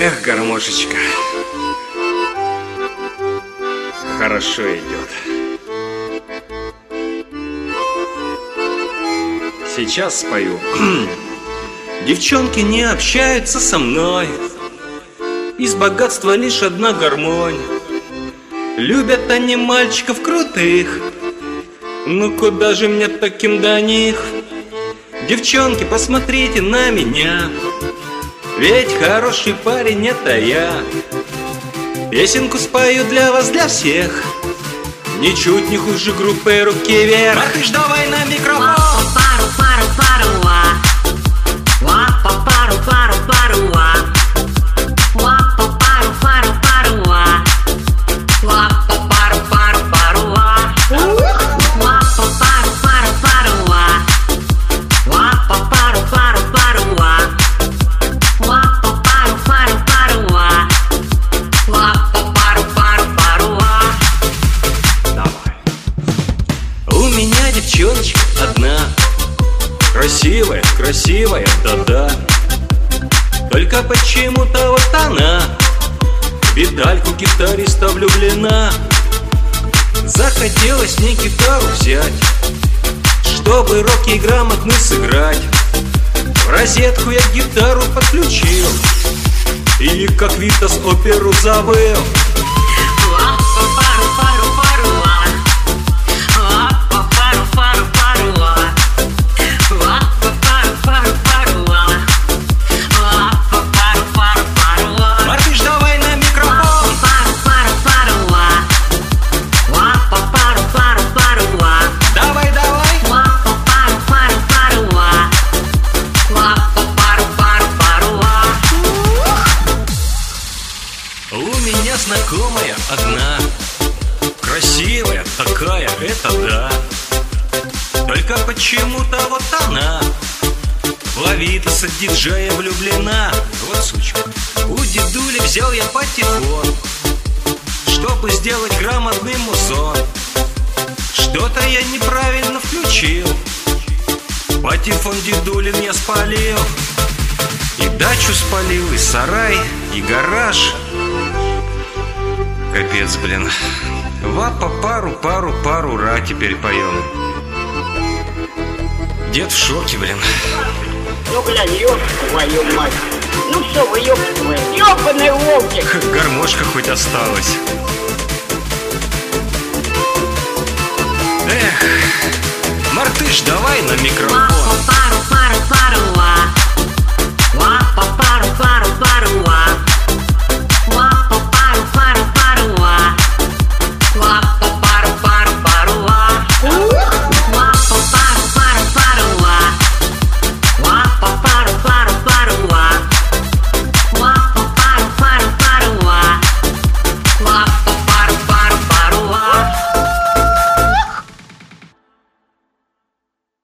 Эх, гармошечка, хорошо идет. Сейчас спою. Девчонки не общаются со мной, из богатства лишь одна гармонь. Любят они мальчиков крутых, ну куда же мне таким до них? Девчонки, посмотрите на меня, ведь хороший парень это я. Песенку спою для вас, для всех, ничуть не хуже группы «Руки вверх». Мартыш, давай на микрофон. Девчоночка одна, красивая, красивая, да-да. Только почему-то вот она в педальку гитариста влюблена. Захотелось мне гитару взять, чтобы роки грамотно сыграть. В розетку я гитару подключил и как Витас оперу завыл. У меня знакомая одна, красивая такая, это да. Только почему-то вот она в Витаса диджея влюблена. Вот сучка. У дедули взял я патефон, чтобы сделать грамотный музон. Что-то я неправильно включил, патефон дедулин я спалил. И дачу спалил, и сарай, и гараж. Капец, блин. Вапа, пару, ра теперь поем. Дед в шоке, блин. Ну, глянь, ёб твою мать. Ну что вы, ёб твою, ёбаные волки. Гармошка хоть осталась. Эх, Мартыш, давай на микрофон.